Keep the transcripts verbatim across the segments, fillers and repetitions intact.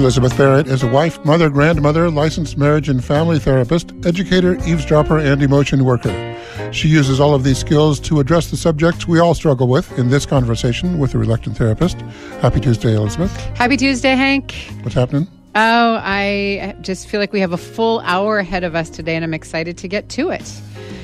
Elizabeth Barrett is a wife, mother, grandmother, licensed marriage and family therapist, educator, eavesdropper, and emotion worker. She uses all of these skills to address the subjects we all struggle with in this conversation with a reluctant therapist. Happy Tuesday, Elizabeth. Happy Tuesday, Hank. What's happening? Oh, I just feel like we have a full hour ahead of us today, and I'm excited to get to it.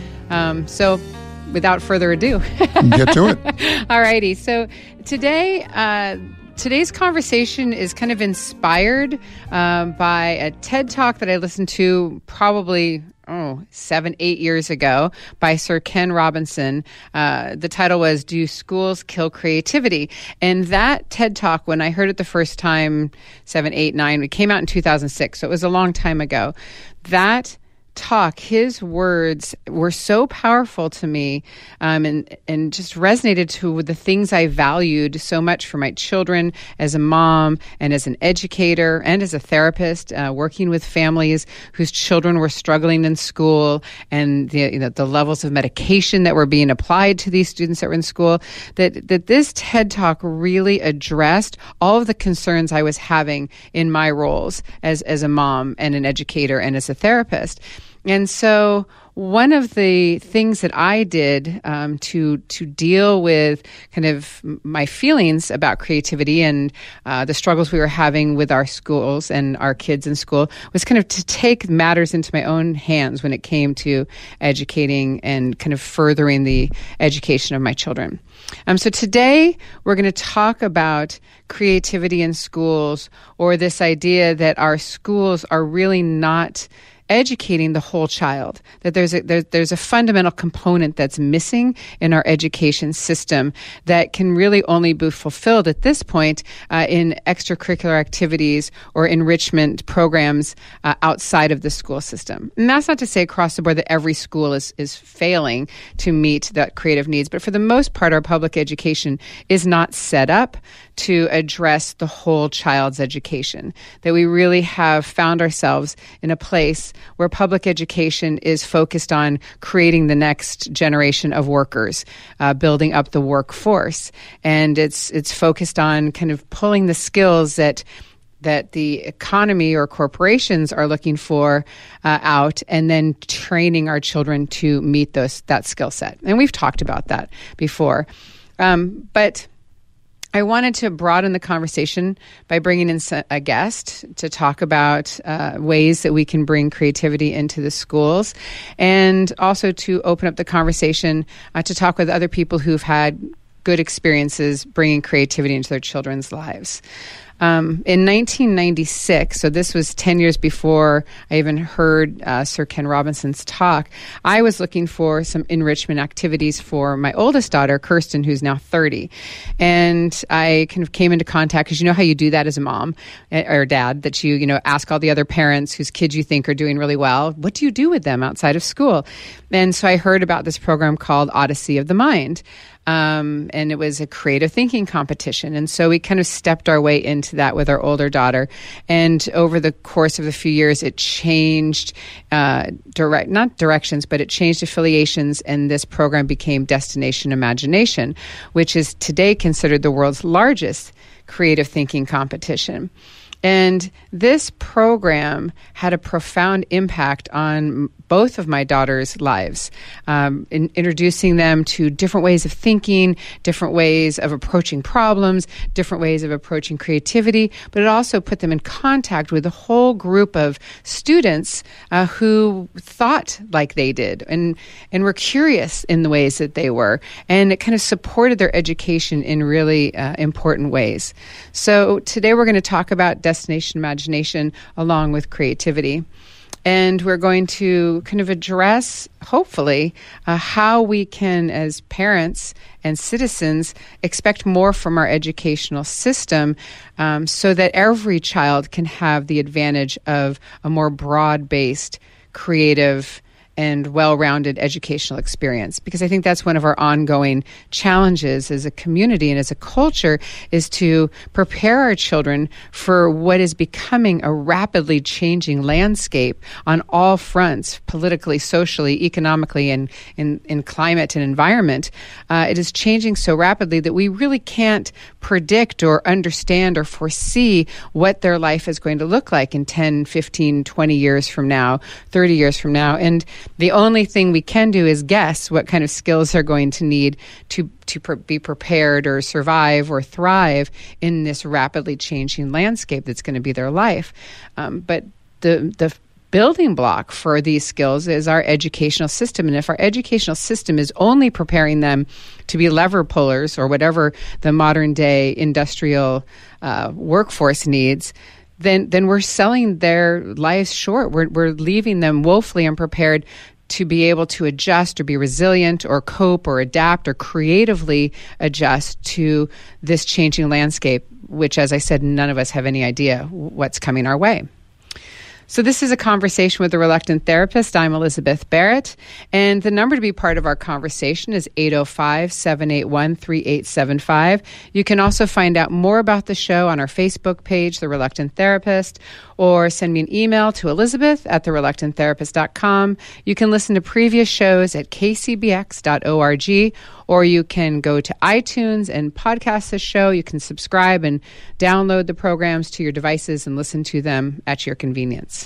Um, so, without further ado, get to it. All righty. So today, uh, today's conversation is kind of inspired um, by a TED Talk that I listened to probably oh seven, eight years ago by Sir Ken Robinson. Uh, the title was "Do Schools Kill Creativity?" And that TED Talk, when I heard it the first time, seven, eight, nine, it came out in two thousand six, so it was a long time ago. That talk, his words were so powerful to me um, and, and just resonated to with the things I valued so much for my children as a mom and as an educator and as a therapist, uh, working with families whose children were struggling in school and the, you know, the levels of medication that were being applied to these students that were in school, that, that this TED Talk really addressed all of the concerns I was having in my roles as, as a mom and an educator and as a therapist. And so one of the things that I did um, to to deal with kind of my feelings about creativity and uh, the struggles we were having with our schools and our kids in school was kind of to take matters into my own hands when it came to educating and kind of furthering the education of my children. Um, so today we're going to talk about creativity in schools, or this idea that our schools are really not educating the whole child, that there's a there, there's a fundamental component that's missing in our education system that can really only be fulfilled at this point uh, in extracurricular activities or enrichment programs uh, outside of the school system. And that's not to say across the board that every school is is failing to meet that creative needs, but for the most part, our public education is not set up to address the whole child's education, that we really have found ourselves in a place where public education is focused on creating the next generation of workers, uh, building up the workforce. And it's it's focused on kind of pulling the skills that that the economy or corporations are looking for uh, out, and then training our children to meet those that skill set. And we've talked about that before. Um, but I wanted to broaden the conversation by bringing in a guest to talk about uh, ways that we can bring creativity into the schools, and also to open up the conversation uh, to talk with other people who've had good experiences bringing creativity into their children's lives. Um, in nineteen ninety-six, so this was ten years before I even heard uh, Sir Ken Robinson's talk, I was looking for some enrichment activities for my oldest daughter, Kirsten, who's now thirty. And I kind of came into contact, because you know how you do that as a mom or dad, that you, you know, ask all the other parents whose kids you think are doing really well, what do you do with them outside of school? And so I heard about this program called Odyssey of the Mind. Um, and it was a creative thinking competition. And so we kind of stepped our way into that with our older daughter. And over the course of a few years, it changed, uh, direct, not directions, but it changed affiliations. And this program became Destination Imagination, which is today considered the world's largest creative thinking competition. And this program had a profound impact on both of my daughters' lives, um, in introducing them to different ways of thinking, different ways of approaching problems, different ways of approaching creativity, but it also put them in contact with a whole group of students uh, who thought like they did and, and were curious in the ways that they were. And it kind of supported their education in really uh, important ways. So today we're going to talk about Destination Imagination along with creativity. And we're going to kind of address, hopefully, uh, how we can, as parents and citizens, expect more from our educational system um, so that every child can have the advantage of a more broad-based, creative and well-rounded educational experience. Because I think that's one of our ongoing challenges as a community and as a culture, is to prepare our children for what is becoming a rapidly changing landscape on all fronts, politically, socially, economically, and in, in climate and environment. Uh, it is changing so rapidly that we really can't predict or understand or foresee what their life is going to look like in ten, fifteen, twenty years from now, thirty years from now. And the only thing we can do is guess what kind of skills they're going to need to to pre- be prepared or survive or thrive in this rapidly changing landscape that's going to be their life. Um, but the the building block for these skills is our educational system. And if our educational system is only preparing them to be lever pullers or whatever the modern day industrial uh, workforce needs, then then we're selling their lives short. We're we're leaving them woefully unprepared to be able to adjust or be resilient or cope or adapt or creatively adjust to this changing landscape, which, as I said, none of us have any idea what's coming our way. So this is a conversation with the Reluctant Therapist. I'm Elizabeth Barrett, and the number to be part of our conversation is eight oh five, seven eight one, three eight seven five. You can also find out more about the show on our Facebook page, The Reluctant Therapist, or send me an email to elizabeth at the reluctant therapist dot com. You can listen to previous shows at k c b x dot org, or you can go to iTunes and podcast this show. You can subscribe and download the programs to your devices and listen to them at your convenience.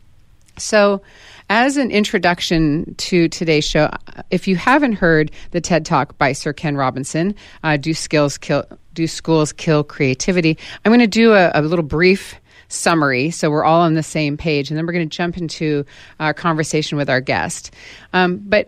So, as an introduction to today's show, if you haven't heard the TED Talk by Sir Ken Robinson, uh, Do Skills Kill Do Schools Kill Creativity? I'm going to do a, a little brief summary so we're all on the same page, and then we're going to jump into our conversation with our guest. Um, but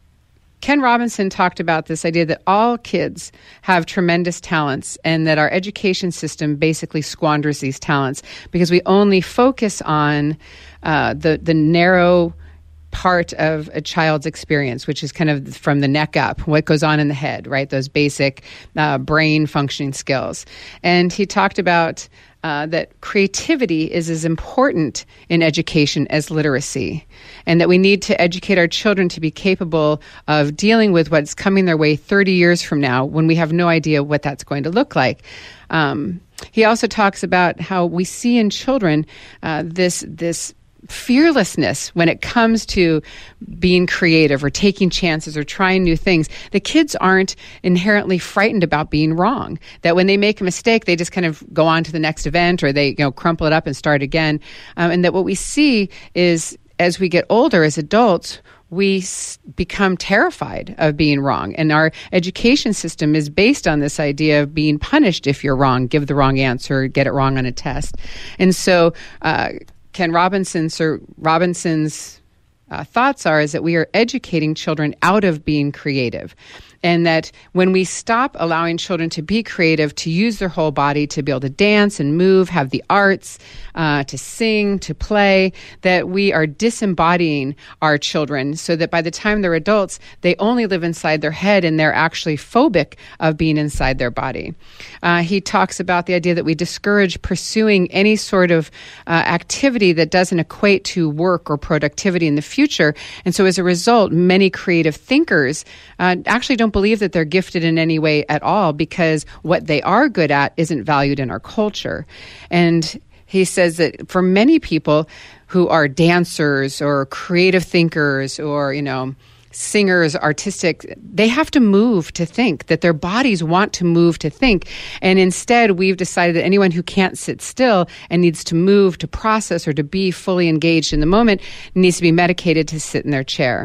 Ken Robinson talked about this idea that all kids have tremendous talents and that our education system basically squanders these talents because we only focus on uh, the the narrow part of a child's experience, which is kind of from the neck up, what goes on in the head, right? Those basic uh, brain functioning skills. And he talked about Uh, that creativity is as important in education as literacy, and that we need to educate our children to be capable of dealing with what's coming their way thirty years from now when we have no idea what that's going to look like. Um, he also talks about how we see in children uh, this this fearlessness when it comes to being creative or taking chances or trying new things. The kids aren't inherently frightened about being wrong. That when they make a mistake, they just kind of go on to the next event, or they, you know, crumple it up and start again. Um, and that what we see is, as we get older, as adults, we s- become terrified of being wrong. And our education system is based on this idea of being punished if you're wrong, give the wrong answer, get it wrong on a test. And so, uh, Ken Robinson, Sir Robinson's uh, thoughts are is that we are educating children out of being creative. And that when we stop allowing children to be creative, to use their whole body, to be able to dance and move, have the arts, uh, to sing, to play, that we are disembodying our children so that by the time they're adults, they only live inside their head and they're actually phobic of being inside their body. Uh, he talks about the idea that we discourage pursuing any sort of uh, activity that doesn't equate to work or productivity in the future. And so as a result, many creative thinkers uh, actually don't believe that they're gifted in any way at all because what they are good at isn't valued in our culture. And he says that for many people who are dancers or creative thinkers or, you know, singers, artistic, they have to move to think, that their bodies want to move to think. And instead, we've decided that anyone who can't sit still and needs to move to process or to be fully engaged in the moment needs to be medicated to sit in their chair.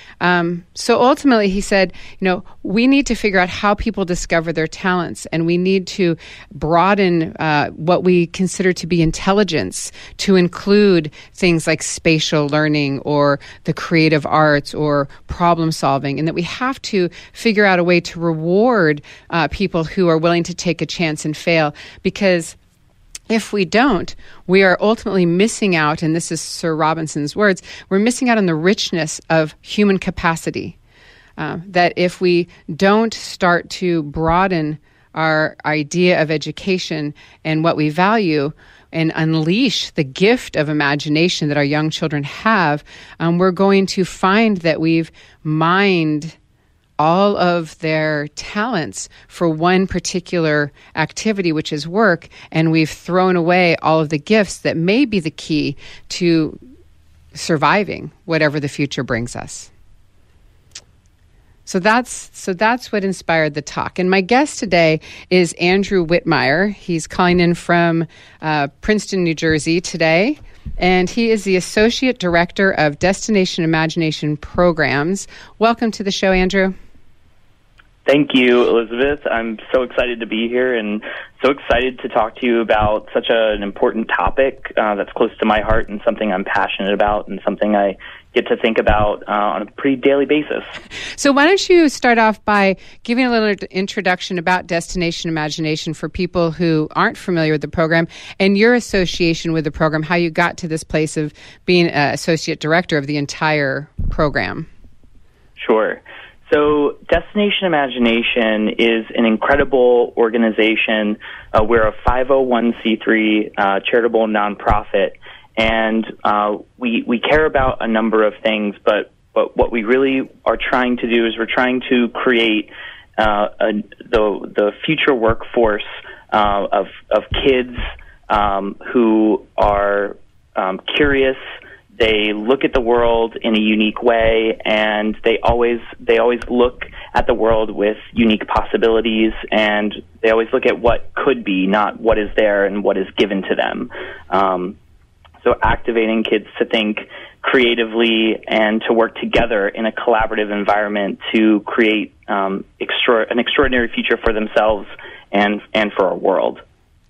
Um, so ultimately, he said, you know, we need to figure out how people discover their talents, and we need to broaden uh, what we consider to be intelligence to include things like spatial learning or the creative arts or problem solving, and that we have to figure out a way to reward uh, people who are willing to take a chance and fail, because if we don't, we are ultimately missing out, and this is Sir Robinson's words, we're missing out on the richness of human capacity. Uh, that if we don't start to broaden our idea of education and what we value, and unleash the gift of imagination that our young children have, um, we're going to find that we've mined all of their talents for one particular activity, which is work, and we've thrown away all of the gifts that may be the key to surviving whatever the future brings us. So that's so that's what inspired the talk. And my guest today is Andrew Whitmire. He's calling in from uh, Princeton, New Jersey today. And he is the Associate Director of Destination Imagination Programs. Welcome to the show, Andrew. Thank you, Elizabeth. I'm so excited to be here and so excited to talk to you about such a, an important topic uh, that's close to my heart and something I'm passionate about and something I get to think about uh, on a pretty daily basis. So why don't you start off by giving a little introduction about Destination Imagination for people who aren't familiar with the program and your association with the program, how you got to this place of being uh, Associate Director of the entire program. Sure. So Destination Imagination is an incredible organization. Uh, we're a five oh one c three uh, charitable nonprofit, and uh, we we care about a number of things, but, but what we really are trying to do is we're trying to create uh, a, the, the future workforce uh, of, of kids um, who are um, curious. They look at the world in a unique way, and they always they always look at the world with unique possibilities, and they always look at what could be, not what is there and what is given to them. Um, so activating kids to think creatively and to work together in a collaborative environment to create um, extra- an extraordinary future for themselves and and for our world.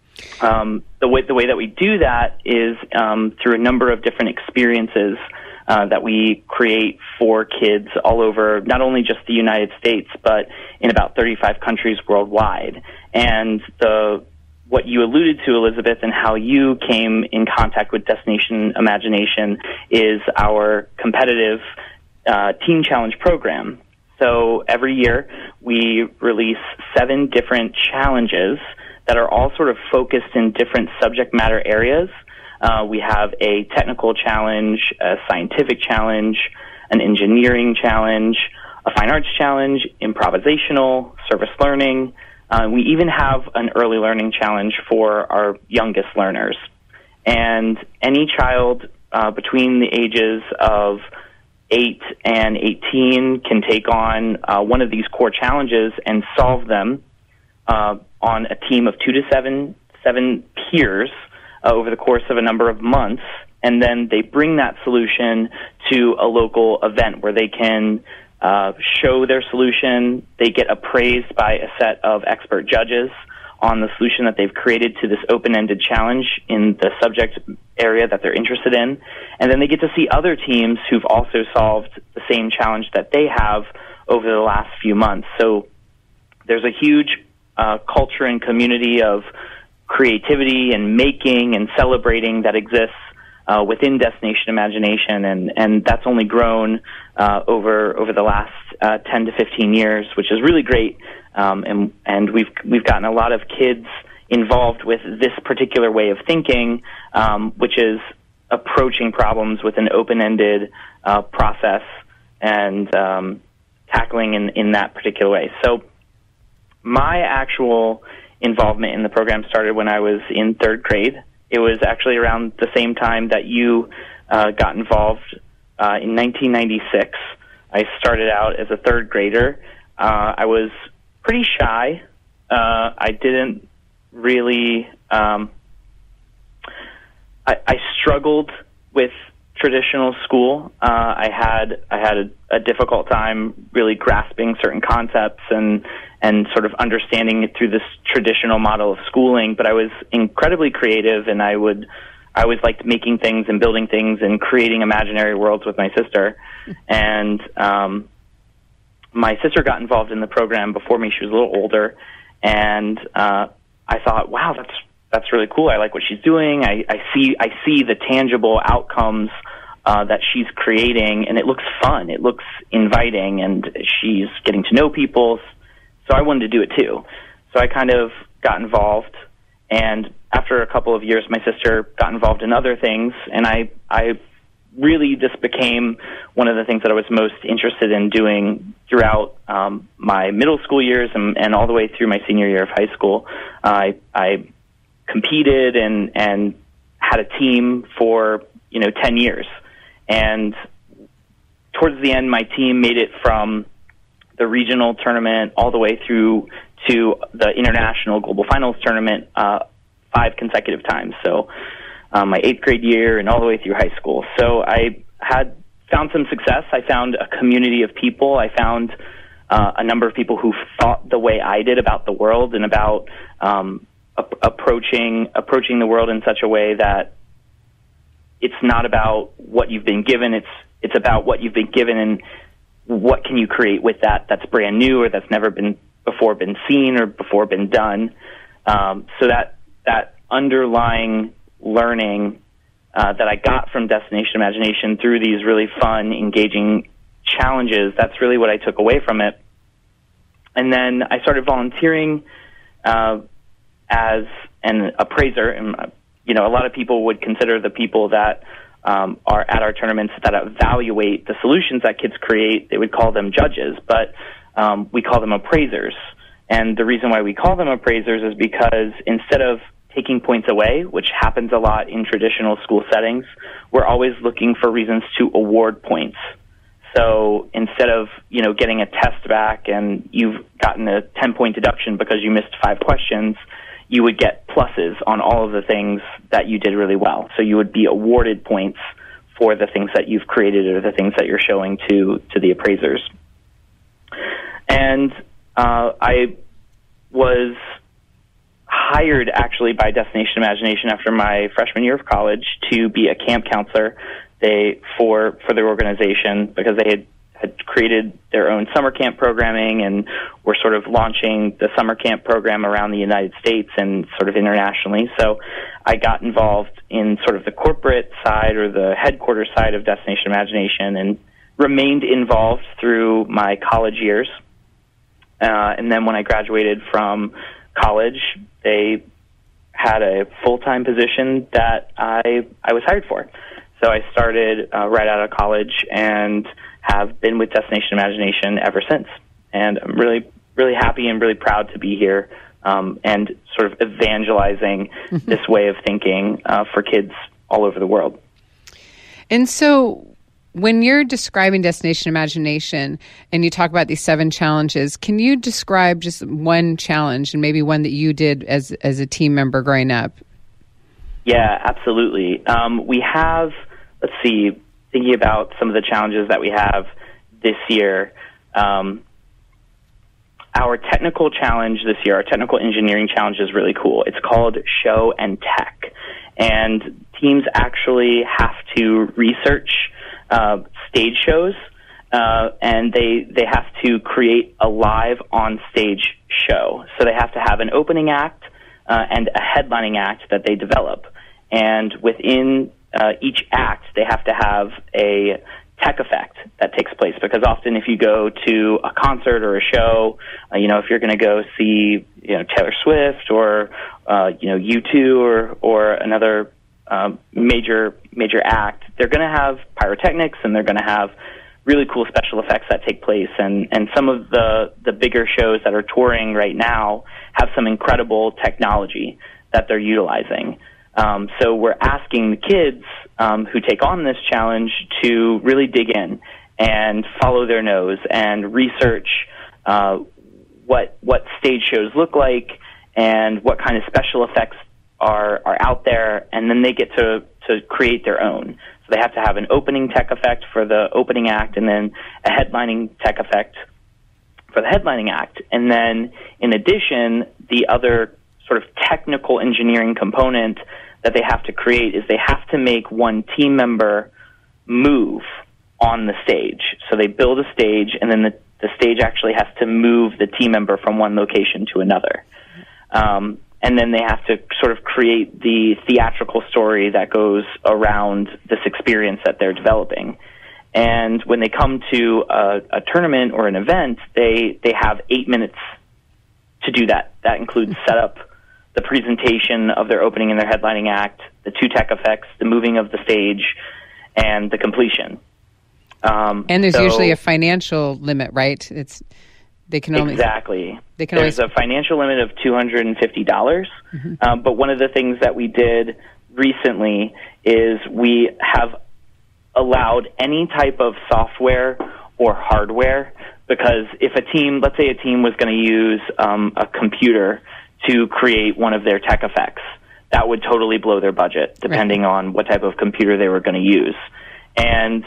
Um, the way the way that we do that is um, through a number of different experiences uh, that we create for kids all over, not only just the United States, but in about thirty-five countries worldwide. And the what you alluded to, Elizabeth, and how you came in contact with Destination Imagination is our competitive uh, Teen Challenge program. So every year we release seven different challenges that are all sort of focused in different subject matter areas. Uh, we have a technical challenge, a scientific challenge, an engineering challenge, a fine arts challenge, improvisational, service learning. Uh, we even have an early learning challenge for our youngest learners. And any child uh, between the ages of eight and eighteen can take on uh, one of these core challenges and solve them uh, on a team of two to seven, seven peers uh, over the course of a number of months, and then they bring that solution to a local event where they can uh, show their solution. They get appraised by a set of expert judges on the solution that they've created to this open-ended challenge in the subject area that they're interested in, and then they get to see other teams who've also solved the same challenge that they have over the last few months. So there's a huge Uh, culture and community of creativity and making and celebrating that exists uh, within Destination Imagination, and, and that's only grown uh, over over the last uh, ten to fifteen years, which is really great. Um, and and we've we've gotten a lot of kids involved with this particular way of thinking, um, which is approaching problems with an open-ended uh, process and um, tackling in in that particular way. So my actual involvement in the program started when I was in third grade. It was actually around the same time that you uh, got involved uh, in nineteen ninety-six. I started out as a third grader. Uh, I was pretty shy. Uh, I didn't really... Um, I, I struggled with traditional school. Uh, I had I had a, a difficult time really grasping certain concepts and and sort of understanding it through this traditional model of schooling. But I was incredibly creative, and I would I always liked making things and building things and creating imaginary worlds with my sister. And um, my sister got involved in the program before me. She was a little older, and uh, I thought, wow, that's that's really cool. I like what she's doing. I, I see I see the tangible outcomes uh, that she's creating, and it looks fun. It looks inviting, and she's getting to know people. So I wanted to do it too. So I kind of got involved, and after a couple of years, my sister got involved in other things, and I, I really this became one of the things that I was most interested in doing throughout um, my middle school years and, and all the way through my senior year of high school. Uh, I, I competed and, and had a team for, you know, ten years. And towards the end, my team made it from the regional tournament all the way through to the international global finals tournament uh, five consecutive times. So um, my eighth grade year and all the way through high school. So I had found some success. I found a community of people. I found uh, a number of people who thought the way I did about the world and about um, ap- approaching approaching the world in such a way that it's not about what you've been given. It's it's about what you've been given and what can you create with that that's brand new or that's never been before been seen or before been done. Um, so that that underlying learning uh, that I got from Destination Imagination through these really fun, engaging challenges, that's really what I took away from it. And then I started volunteering uh, as an appraiser. And, uh, you know, a lot of people would consider the people that um, are at our tournaments that evaluate the solutions that kids create, they would call them judges, but um, we call them appraisers. And the reason why we call them appraisers is because instead of taking points away, which happens a lot in traditional school settings, we're always looking for reasons to award points. So instead of, you know, getting a test back and you've gotten a ten-point deduction because you missed five questions, you would get pluses on all of the things that you did really well. So you would be awarded points for the things that you've created or the things that you're showing to, to the appraisers. And uh, I was hired actually by Destination Imagination after my freshman year of college to be a camp counselor they for for their organization because they had, had created their own summer camp programming and were sort of launching the summer camp program around the United States and sort of internationally. So I got involved in sort of the corporate side or the headquarters side of Destination Imagination and remained involved through my college years. Uh, and then when I graduated from college, they had a full-time position that I I was hired for. So I started uh, right out of college and have been with Destination Imagination ever since. And I'm really, really happy and really proud to be here um, and sort of evangelizing this way of thinking uh, for kids all over the world. And so when you're describing Destination Imagination and you talk about these seven challenges, can you describe just one challenge and maybe one that you did as as a team member growing up? Yeah, absolutely. Um, we have, let's see, thinking about some of the challenges that we have this year, um, our technical challenge this year, our technical engineering challenge is really cool. It's called Show and Tech. And teams actually have to research Uh, stage shows, uh, and they they have to create a live on-stage show. So they have to have an opening act uh, and a headlining act that they develop. And within uh, each act, they have to have a tech effect that takes place. Because often if you go to a concert or a show, uh, you know, if you're going to go see, you know, Taylor Swift or, uh, you know, U two or, or another Um, major major act, they're going to have pyrotechnics and they're going to have really cool special effects that take place. And, and some of the, the bigger shows that are touring right now have some incredible technology that they're utilizing. Um, so we're asking the kids um, who take on this challenge to really dig in and follow their nose and research uh, what what stage shows look like and what kind of special effects are are out there, and then they get to, to create their own. So they have to have an opening tech effect for the opening act and then a headlining tech effect for the headlining act. And then in addition, the other sort of technical engineering component that they have to create is they have to make one team member move on the stage. So they build a stage, and then the, the stage actually has to move the team member from one location to another. Um, And then they have to sort of create the theatrical story that goes around this experience that they're developing. And when they come to a, a tournament or an event, they, they have eight minutes to do that. That includes setup, the presentation of their opening and their headlining act, the two tech effects, the moving of the stage, and the completion. Um, and there's so, usually a financial limit, right? It's they can only exactly. They can there's only... a financial limit of two hundred fifty dollars. Mm-hmm. Um, but one of the things that we did recently is we have allowed any type of software or hardware, because if a team, let's say a team was going to use um, a computer to create one of their tech effects, that would totally blow their budget, depending right. on what type of computer they were going to use. And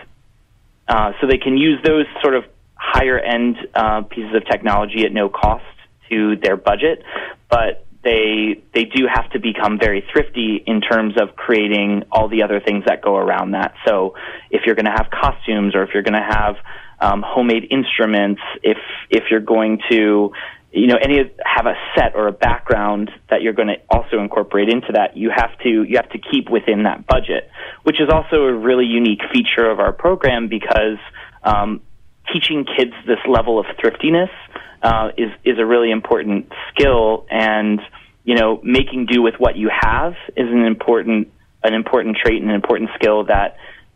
uh, so they can use those sort of higher-end uh, pieces of technology at no cost to their budget, but they they do have to become very thrifty in terms of creating all the other things that go around that. So if you're going to have costumes, or if you're going to have um, homemade instruments, if if you're going to you know any have a set or a background that you're going to also incorporate into that, you have to you have to keep within that budget, which is also a really unique feature of our program, because um, teaching kids this level of thriftiness uh, is is a really important skill, and you know making do with what you have is an important an important trait and an important skill that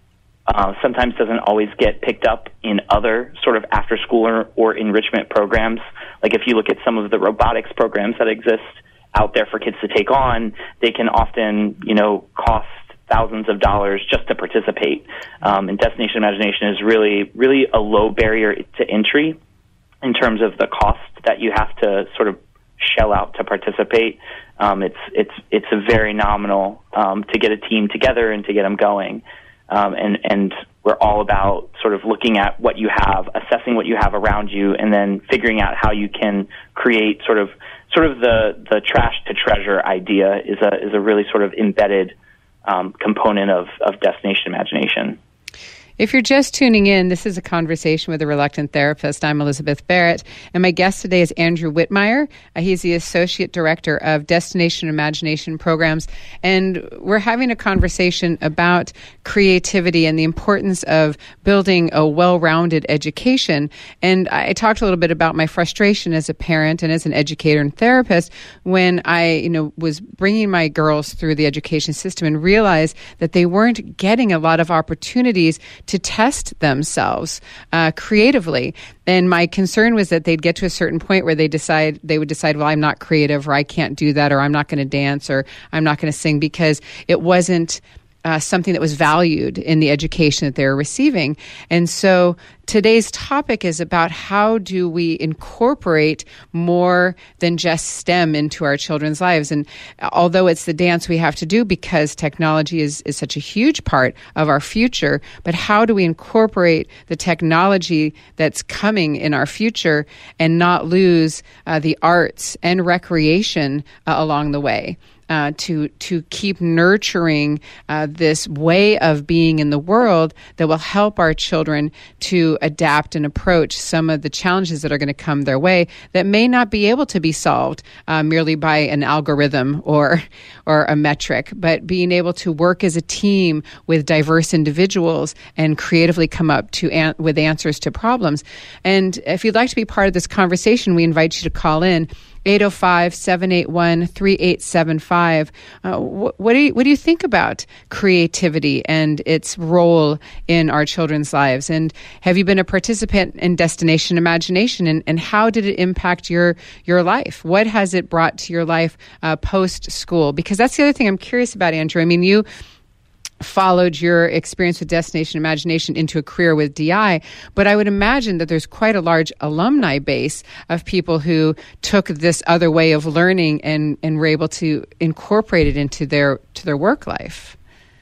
uh, sometimes doesn't always get picked up in other sort of after school or, or enrichment programs. Like if you look at some of the robotics programs that exist out there for kids to take on, they can often you know cost thousands of dollars just to participate. Um, and Destination Imagination is really, really a low barrier to entry in terms of the cost that you have to sort of shell out to participate. Um, it's it's it's a very nominal um, to get a team together and to get them going. Um, and and we're all about sort of looking at what you have, assessing what you have around you, and then figuring out how you can create sort of sort of the the trash to treasure idea is a is a really sort of embedded Um, component of, of Destination Imagination. If you're just tuning in, this is a conversation with a reluctant therapist. I'm Elizabeth Barrett, and my guest today is Andrew Whitmire. Uh, he's the Associate Director of Destination Imagination Programs, and we're having a conversation about creativity and the importance of building a well-rounded education. And I talked a little bit about my frustration as a parent and as an educator and therapist when I, you know, was bringing my girls through the education system and realized that they weren't getting a lot of opportunities to test themselves uh, creatively. And my concern was that they'd get to a certain point where they decide they would decide, well, I'm not creative, or I can't do that, or I'm not going to dance, or I'm not going to sing, because it wasn't Uh, something that was valued in the education that they were receiving. And so today's topic is about how do we incorporate more than just STEM into our children's lives. And although it's the dance we have to do because technology is, is such a huge part of our future, but how do we incorporate the technology that's coming in our future and not lose uh, the arts and recreation uh, along the way? Uh, to to keep nurturing uh, this way of being in the world that will help our children to adapt and approach some of the challenges that are going to come their way that may not be able to be solved uh, merely by an algorithm or or a metric, but being able to work as a team with diverse individuals and creatively come up to an- with answers to problems. And if you'd like to be part of this conversation, we invite you to call in eight oh five, seven eight one, three eight seven five. Uh, wh- what do you what do you think about creativity and its role in our children's lives? And have you been a participant in Destination Imagination? And, and how did it impact your your life? What has it brought to your life uh, post school? Because that's the other thing I'm curious about, Andrew. I mean, you followed your experience with Destination Imagination into a career with D I, but I would imagine that there's quite a large alumni base of people who took this other way of learning and, and were able to incorporate it into their to their work life.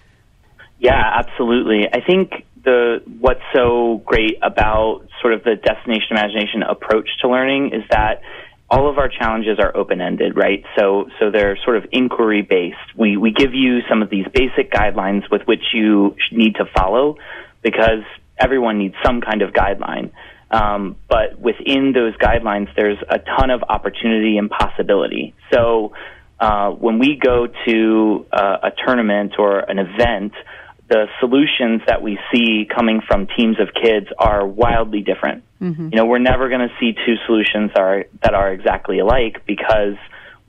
Yeah, absolutely. I think the what's so great about sort of the Destination Imagination approach to learning is that all of our challenges are open-ended, right? So so they're sort of inquiry-based. We we give you some of these basic guidelines with which you need to follow, because everyone needs some kind of guideline. Um, but within those guidelines, there's a ton of opportunity and possibility. So uh, when we go to uh, a tournament or an event, the solutions that we see coming from teams of kids are wildly different. Mm-hmm. You know, we're never going to see two solutions are, that are exactly alike, because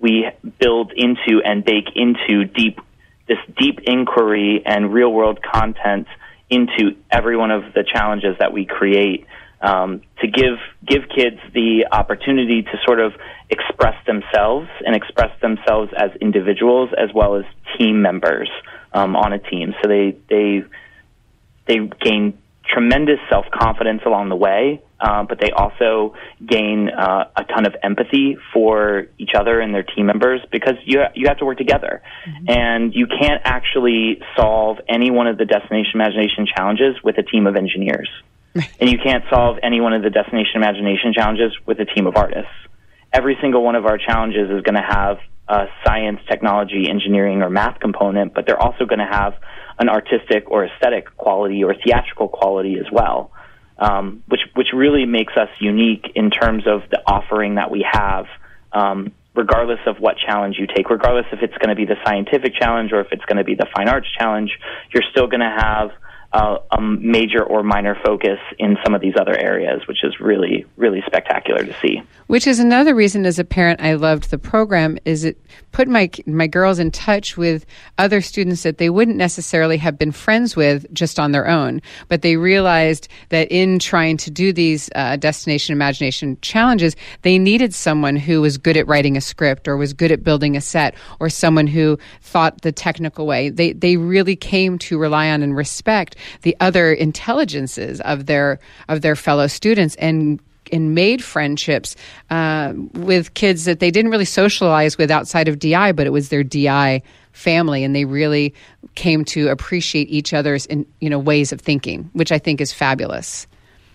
we build into and bake into deep this deep inquiry and real-world content into every one of the challenges that we create, um, to give give kids the opportunity to sort of express themselves and express themselves as individuals as well as team members um, on a team. So they they they gain tremendous self-confidence along the way, uh, but they also gain uh, a ton of empathy for each other and their team members, because you you have to work together. Mm-hmm. And you can't actually solve any one of the Destination Imagination challenges with a team of engineers. And you can't solve any one of the Destination Imagination challenges with a team of artists. Every single one of our challenges is going to have a science, technology, engineering, or math component, but they're also going to have an artistic or aesthetic quality or theatrical quality as well, um, which which really makes us unique in terms of the offering that we have, um, regardless of what challenge you take, regardless if it's going to be the scientific challenge or if it's going to be the fine arts challenge, you're still going to have Uh, a major or minor focus in some of these other areas, which is really, really spectacular to see. Which is another reason as a parent I loved the program, is it put my my girls in touch with other students that they wouldn't necessarily have been friends with just on their own. But they realized that in trying to do these uh, Destination Imagination challenges, they needed someone who was good at writing a script or was good at building a set, or someone who thought the technical way. They, they really came to rely on and respect the other intelligences of their of their fellow students, and and made friendships uh, with kids that they didn't really socialize with outside of D I, but it was their D I family, and they really came to appreciate each other's in, you know ways of thinking, which I think is fabulous.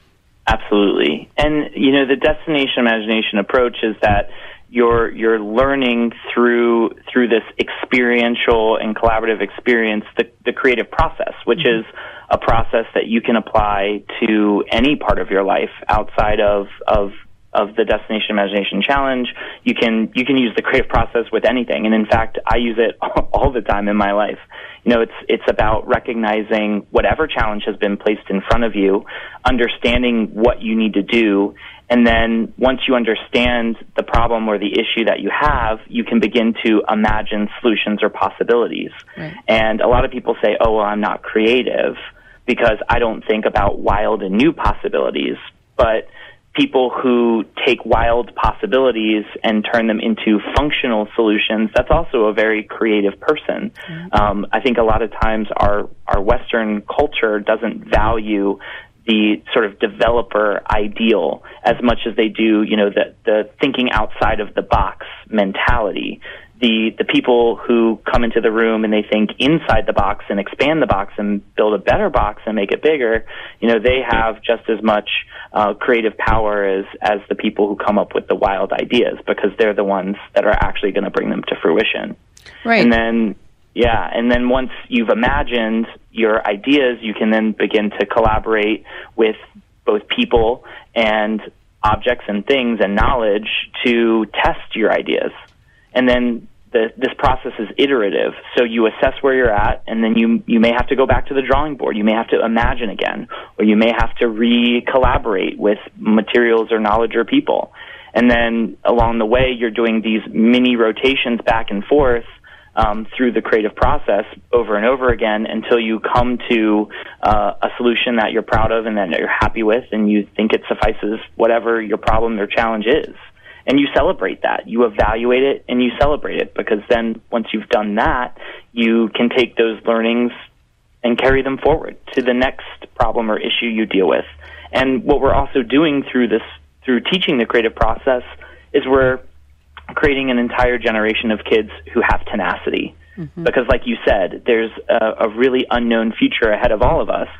Absolutely. And you know, the Destination Imagination approach is that You're you're learning through through this experiential and collaborative experience, the, the creative process, which mm-hmm. is a process that you can apply to any part of your life outside of of of the Destination Imagination Challenge. You can you can use the creative process with anything, and in fact, I use it all the time in my life. You know, it's it's about recognizing whatever challenge has been placed in front of you, understanding what you need to do. And then once you understand the problem or the issue that you have, you can begin to imagine solutions or possibilities. Right. And a lot of people say, oh, well, I'm not creative because I don't think about wild and new possibilities. But people who take wild possibilities and turn them into functional solutions, that's also a very creative person. Mm-hmm. Um, I think a lot of times our, our Western culture doesn't value the sort of developer ideal as much as they do, you know, the, the thinking outside of the box mentality. The the people who come into the room and they think inside the box and expand the box and build a better box and make it bigger, you know, they have just as much uh, creative power as, as the people who come up with the wild ideas, because they're the ones that are actually going to bring them to fruition. Right. And then Yeah, and then once you've imagined your ideas, you can then begin to collaborate with both people and objects and things and knowledge to test your ideas. And then the, this process is iterative. So you assess where you're at, and then you you may have to go back to the drawing board. You may have to imagine again, or you may have to re-collaborate with materials or knowledge or people. And then along the way, you're doing these mini rotations back and forth Um, through the creative process over and over again until you come to uh, a solution that you're proud of and that you're happy with, and you think it suffices whatever your problem or challenge is. And you celebrate that. You evaluate it and you celebrate it, because then once you've done that, you can take those learnings and carry them forward to the next problem or issue you deal with. And what we're also doing through this, through teaching the creative process, is we're creating an entire generation of kids who have tenacity. Mm-hmm. Because like you said, there's a, a really unknown future ahead of all of us,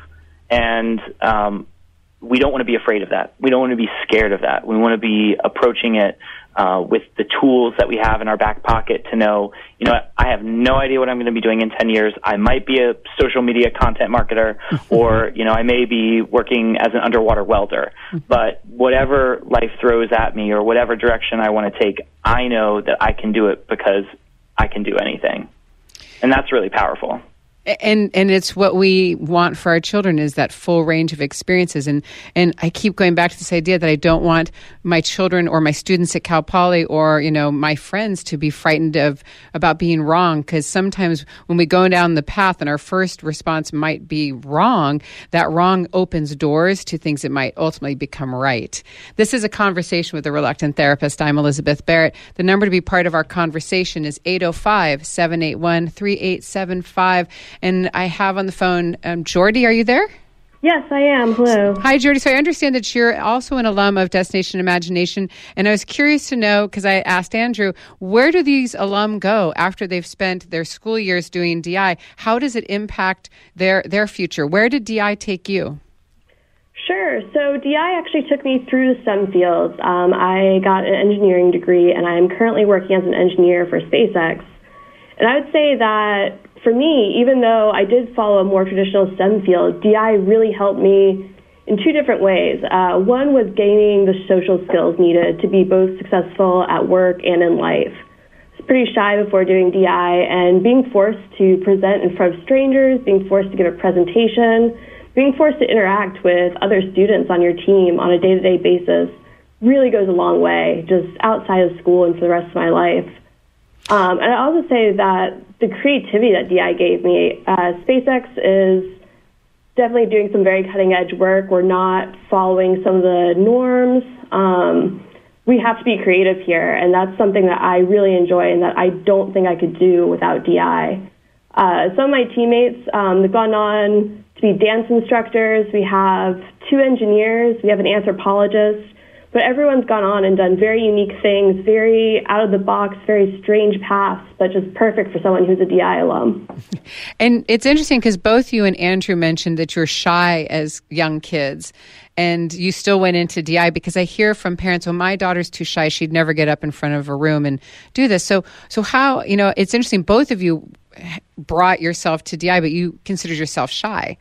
and um, we don't want to be afraid of that. We don't want to be scared of that. We want to be approaching it uh, with the tools that we have in our back pocket to know, you know, I have no idea what I'm going to be doing in ten years. I might be a social media content marketer, or, you know, I may be working as an underwater welder. But whatever life throws at me or whatever direction I want to take, I know that I can do it because I can do anything. And that's really powerful. And and it's what we want for our children is that full range of experiences. And and I keep going back to this idea that I don't want my children or my students at Cal Poly or, you know, my friends to be frightened of about being wrong, because sometimes when we go down the path and our first response might be wrong, that wrong opens doors to things that might ultimately become right. This is a conversation with a reluctant therapist. I'm Elizabeth Barrett. The number to be part of our conversation is eight oh five, seven eight one, three eight seven five. And I have on the phone, um, Jordy, are you there? Yes, I am. Hello. Hi, Jordy. So I understand that you're also an alum of Destination Imagination. And I was curious to know, because I asked Andrew, where do these alum go after they've spent their school years doing D I? How does it impact their, their future? Where did D I take you? Sure. So D I actually took me through the STEM fields. Um, I got an engineering degree, and I'm currently working as an engineer for SpaceX. And I would say that for me, even though I did follow a more traditional STEM field, D I really helped me in two different ways. Uh, one was gaining the social skills needed to be both successful at work and in life. I was pretty shy before doing D I, and being forced to present in front of strangers, being forced to give a presentation, being forced to interact with other students on your team on a day-to-day basis really goes a long way, just outside of school and for the rest of my life. Um, and I also say that the creativity that D I gave me, uh, SpaceX is definitely doing some very cutting-edge work. We're not following some of the norms. Um, we have to be creative here, and that's something that I really enjoy and that I don't think I could do without D I. Uh, some of my teammates, um, they've gone on to be dance instructors. We have two engineers. We have an anthropologist. But everyone's gone on and done very unique things, very out-of-the-box, very strange paths, but just perfect for someone who's a D I alum. And it's interesting because both you and Andrew mentioned that you're shy as young kids, and you still went into D I, because I hear from parents, well, my daughter's too shy. She'd never get up in front of a room and do this. So, so how, you know, it's interesting, both of you brought yourself to D I, but you considered yourself shy.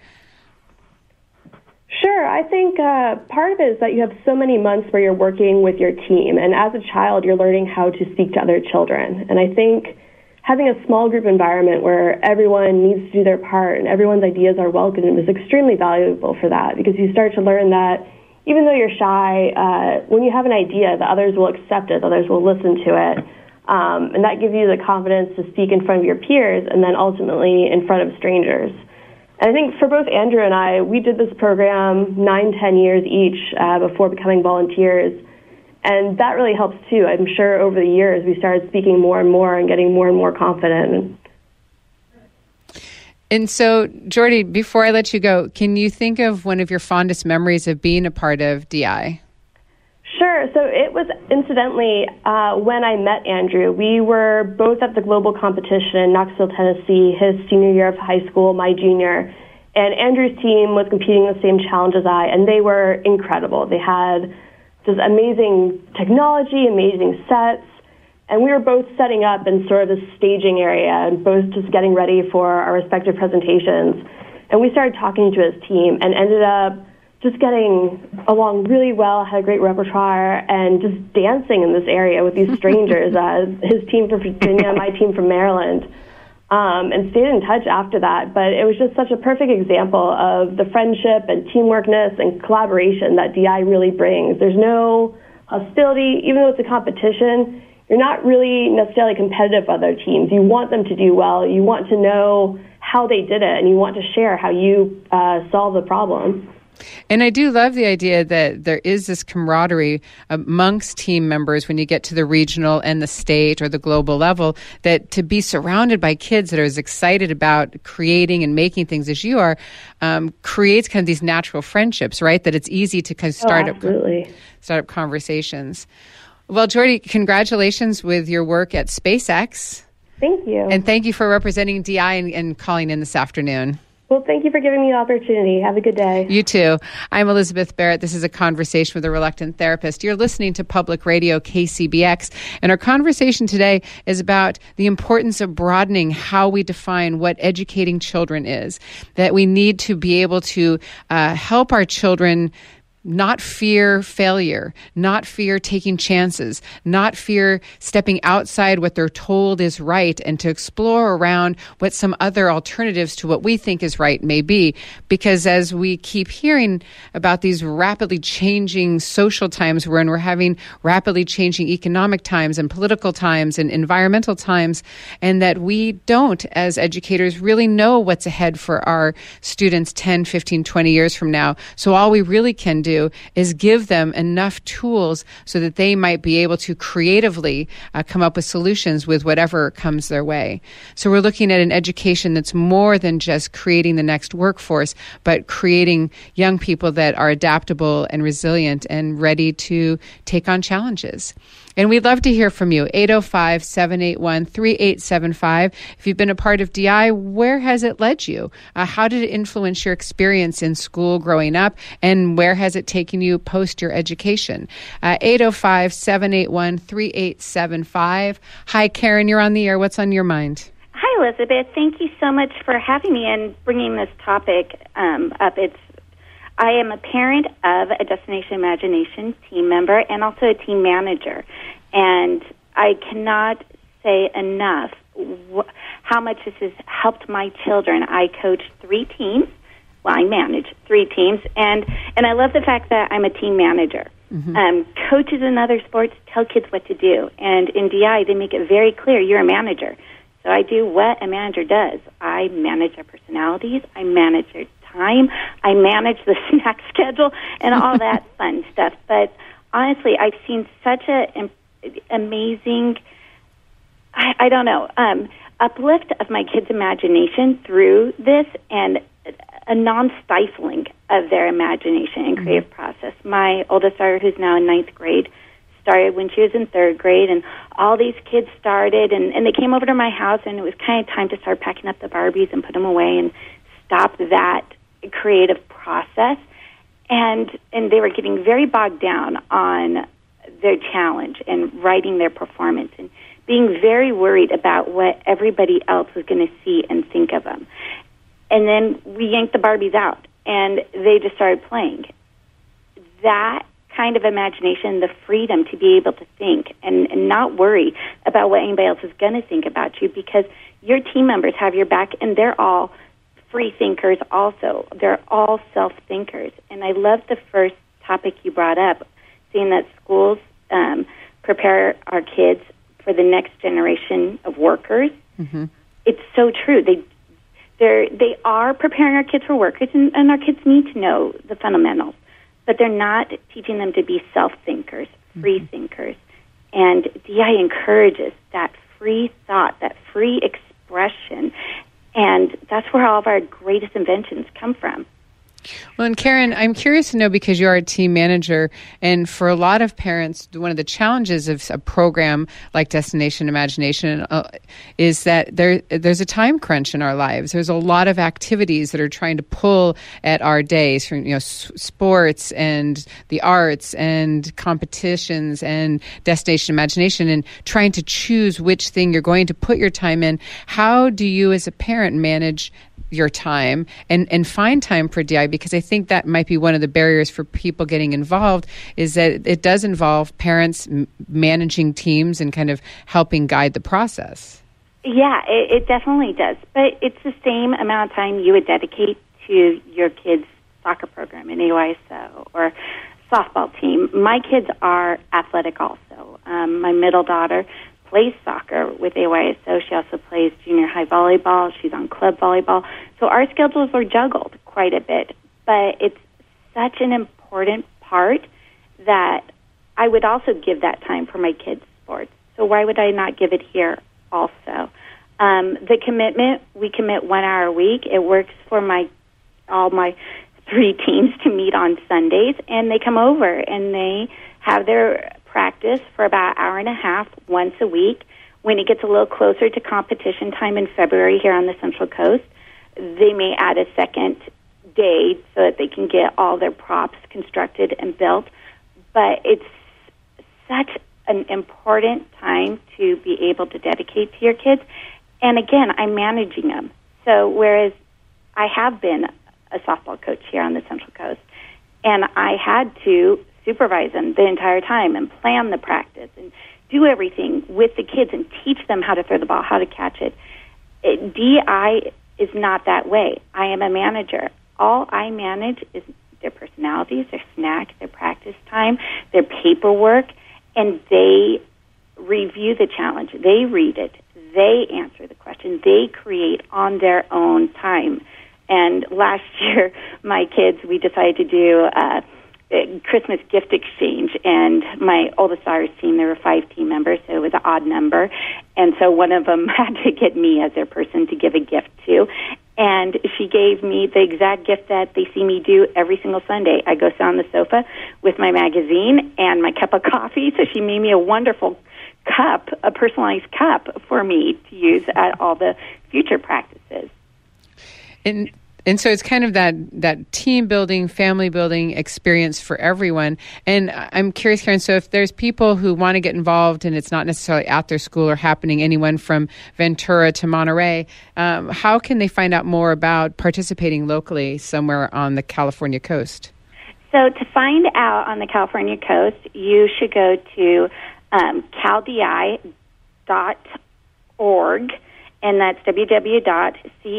Sure. I think uh, part of it is that you have so many months where you're working with your team, and as a child, you're learning how to speak to other children. And I think having a small group environment where everyone needs to do their part and everyone's ideas are welcomed is extremely valuable for that, because you start to learn that even though you're shy, uh, when you have an idea, the others will accept it, others will listen to it. Um, and that gives you the confidence to speak in front of your peers and then ultimately in front of strangers. And I think for both Andrew and I, we did this program nine, ten years each uh, before becoming volunteers. And that really helps, too. I'm sure over the years we started speaking more and more and getting more and more confident. And so, Jordy, before I let you go, can you think of one of your fondest memories of being a part of D I? Sure. So it was, incidentally, uh, when I met Andrew. We were both at the global competition in Knoxville, Tennessee, his senior year of high school, my junior. And Andrew's team was competing in the same challenge as I, and they were incredible. They had just amazing technology, amazing sets, and we were both setting up in sort of this staging area and both just getting ready for our respective presentations. And we started talking to his team and ended up just getting along really well, had a great repertoire, and just dancing in this area with these strangers, uh, his team from Virginia, my team from Maryland, um, and stayed in touch after that. But it was just such a perfect example of the friendship and teamworkness and collaboration that D I really brings. There's no hostility. Even though it's a competition, you're not really necessarily competitive with other teams. You want them to do well. You want to know how they did it, and you want to share how you uh, solve the problem. And I do love the idea that there is this camaraderie amongst team members when you get to the regional and the state or the global level, that to be surrounded by kids that are as excited about creating and making things as you are um, creates kind of these natural friendships, right? That it's easy to kind of start, oh, absolutely. up, start up conversations. Well, Jordy, congratulations with your work at SpaceX. Thank you. And thank you for representing D I and, and calling in this afternoon. Well, thank you for giving me the opportunity. Have a good day. You too. I'm Elizabeth Barrett. This is A Conversation with a Reluctant Therapist. You're listening to Public Radio K C B X, and our conversation today is about the importance of broadening how we define what educating children is, that we need to be able to uh, help our children not fear failure, not fear taking chances, not fear stepping outside what they're told is right, and to explore around what some other alternatives to what we think is right may be. Because as we keep hearing about these rapidly changing social times when we're having rapidly changing economic times and political times and environmental times, and that we don't, as educators, really know what's ahead for our students ten, fifteen, twenty years from now. So all we really can do is give them enough tools so that they might be able to creatively uh, come up with solutions with whatever comes their way. So we're looking at an education that's more than just creating the next workforce, but creating young people that are adaptable and resilient and ready to take on challenges. And we'd love to hear from you, eight oh five, seven eight one, three eight seven five. If you've been a part of D I, where has it led you? Uh, how did it influence your experience in school growing up? And where has it taken you post your education? Uh, eight oh five, seven eight one, three eight seven five. Hi, Karen, you're on the air. What's on your mind? Hi, Elizabeth. Thank you so much for having me and bringing this topic um, up. It's I am a parent of a Destination Imagination team member and also a team manager. And I cannot say enough wh- how much this has helped my children. I coach three teams. Well, I manage three teams. And, and I love the fact that I'm a team manager. Mm-hmm. Um, coaches in other sports tell kids what to do. And in D I, they make it very clear you're a manager. So I do what a manager does. I manage their personalities. I manage their time. I manage the snack schedule and all that fun stuff. But honestly, I've seen such an amazing, I, I don't know, um, uplift of my kids' imagination through this, and a non-stifling of their imagination and creative mm-hmm. process. My oldest daughter, who's now in ninth grade, started when she was in third grade, and all these kids started, and, and they came over to my house, and it was kind of time to start packing up the Barbies and put them away and stop that creative process. And and they were getting very bogged down on their challenge and writing their performance and being very worried about what everybody else was going to see and think of them. And then we yanked the Barbies out, and they just started playing. That kind of imagination, the freedom to be able to think and, and not worry about what anybody else is going to think about you, because your team members have your back, and they're all free thinkers also. They're all self-thinkers. And I love the first topic you brought up, saying that schools um, prepare our kids for the next generation of workers. Mm-hmm. It's so true. They they're, they are preparing our kids for workers, and, and our kids need to know the fundamentals, but they're not teaching them to be self-thinkers, free mm-hmm. thinkers. And D I encourages that free thought, that free expression, and that's where all of our greatest inventions come from. Well, and Karen, I'm curious to know, because you're a team manager, and for a lot of parents, one of the challenges of a program like Destination Imagination uh, is that there there's a time crunch in our lives. There's a lot of activities that are trying to pull at our days, from you know s- sports and the arts and competitions and Destination Imagination, and trying to choose which thing you're going to put your time in. How do you, as a parent, manage your time and, and find time for D I? Because I think that might be one of the barriers for people getting involved, is that it does involve parents m- managing teams and kind of helping guide the process. Yeah, it, it definitely does. But it's the same amount of time you would dedicate to your kids' soccer program in A Y S O or softball team. My kids are athletic also. Um, my middle daughter plays soccer with A Y S O. She also plays junior high volleyball. She's on club volleyball. So our schedules are juggled quite a bit. But it's such an important part that I would also give that time for my kids' sports. So why would I not give it here also? Um, the commitment, we commit one hour a week. It works for my all my three teams to meet on Sundays, and they come over and they have their practice for about an hour and a half once a week. When it gets a little closer to competition time in February here on the Central Coast, they may add a second day so that they can get all their props constructed and built. But it's such an important time to be able to dedicate to your kids. And again, I'm managing them. So whereas I have been a softball coach here on the Central Coast, And I had to supervise them the entire time and plan the practice and do everything with the kids and teach them how to throw the ball, how to catch it. it D I is not that way. I am a manager. All I manage is their personalities, their snack, their practice time, their paperwork, and they review the challenge. They read it. They answer the question. They create on their own time. And last year, my kids, we decided to do uh, a Christmas gift exchange, and my oldest daughter's team, there were five team members, so it was an odd number. And so one of them had to get me as their person to give a gift to. And she gave me the exact gift that they see me do every single Sunday. I go sit on the sofa with my magazine and my cup of coffee, so she made me a wonderful cup, a personalized cup for me to use at all the future practices. And and so it's kind of that that team building, family building experience for everyone. And I'm curious, Karen, so if there's people who want to get involved and it's not necessarily at their school or happening, anyone from Ventura to Monterey, um, how can they find out more about participating locally somewhere on the California coast? So to find out on the California coast, you should go to um, cal d i dot org. And that's w w w dot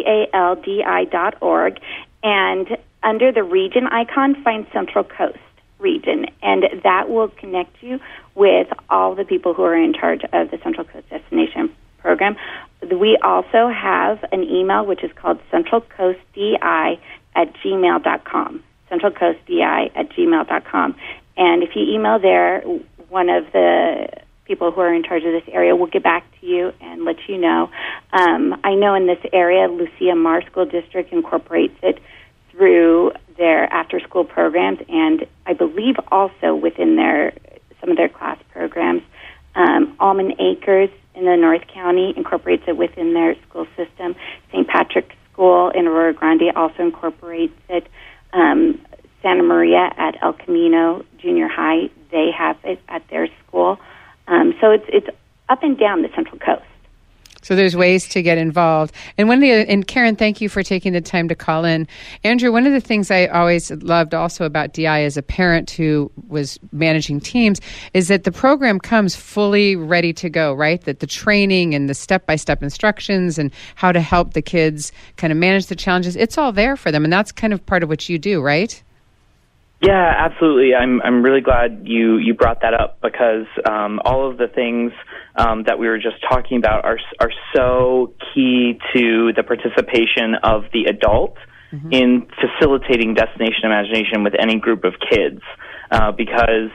caldi dot org. And under the region icon, find Central Coast region. And that will connect you with all the people who are in charge of the Central Coast Destination Program. We also have an email, which is called centralcoastdi at gmail dot com. centralcoastdi at gmail dot com. And if you email there, one of the people who are in charge of this area will get back to you and let you know. Um, I know in this area, Lucia Mar School District incorporates it through their after-school programs, and I believe also within their some of their class programs. Um, Almond Acres in the North County incorporates it within their school system. Saint Patrick's School in Aurora Grande also incorporates it. Um, Santa Maria at El Camino Junior High, they have it at their school. Um, so it's it's up and down the Central Coast. So there's ways to get involved. And one of the and Karen, thank you for taking the time to call in. Andrew, one of the things I always loved also about D I as a parent who was managing teams is that the program comes fully ready to go, right? That the training and the step-by-step instructions and how to help the kids kind of manage the challenges, it's all there for them. And that's kind of part of what you do, right? Yeah, absolutely. I'm I'm really glad you, you brought that up because um, all of the things um, that we were just talking about are are so key to the participation of the adult mm-hmm. in facilitating Destination Imagination with any group of kids uh, because